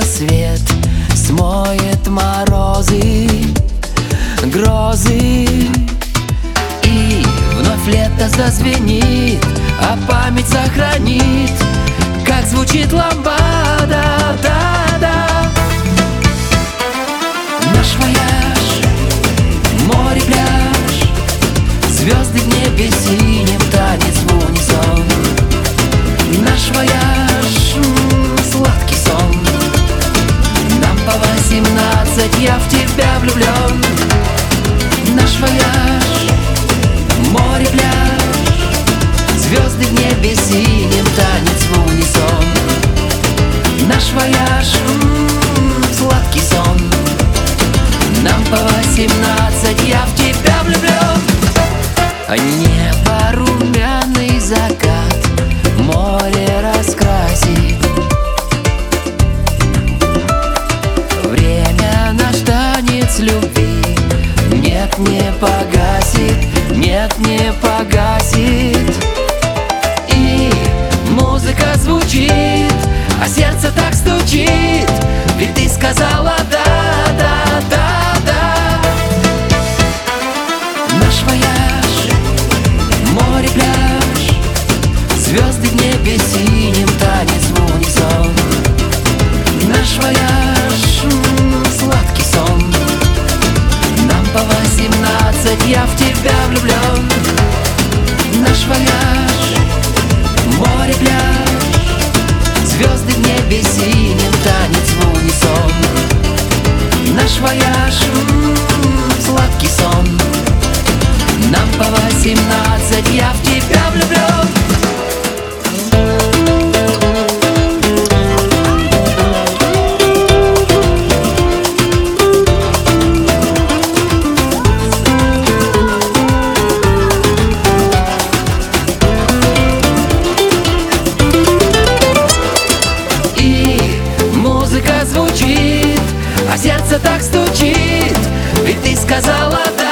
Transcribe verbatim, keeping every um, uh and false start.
рассвет смоет морозы, грозы, и вновь лето зазвенит, а память сохранит, как звучит ламбада, да-да. Наш вояж, море, пляж, звезды в небе синим, танец в унисон. Наш вояж, м-м, сладкий сон. Нам по восемнадцать, я в тебя влюблен. Наш вояж, море, пляж, звезды в небе синим, танец в унисон. Наш вояж, м-м, сладкий сон. Нам по восемнадцать, я в тебя влюблен. Небо, румяный закат, море раскрасит. Время наш танец любви нет, не погасит, нет, не погасит. И музыка звучит, а сердце так стучит, ведь ты сказала да, да, да, да. Наш вояж, море, пляж, звезды в небе синим, танец в унисон. Наш вояж, м-м, сладкий сон. Нам по восемнадцать, я в тебя влюблен. Наш вояж, море, пляж, звезды в небе синим, танец в унисон. Наш вояж, м-м, сладкий сон. Нам по восемнадцать, я в тебя влюблен. И музыка звучит, а сердце так стучит, ведь ты сказала да.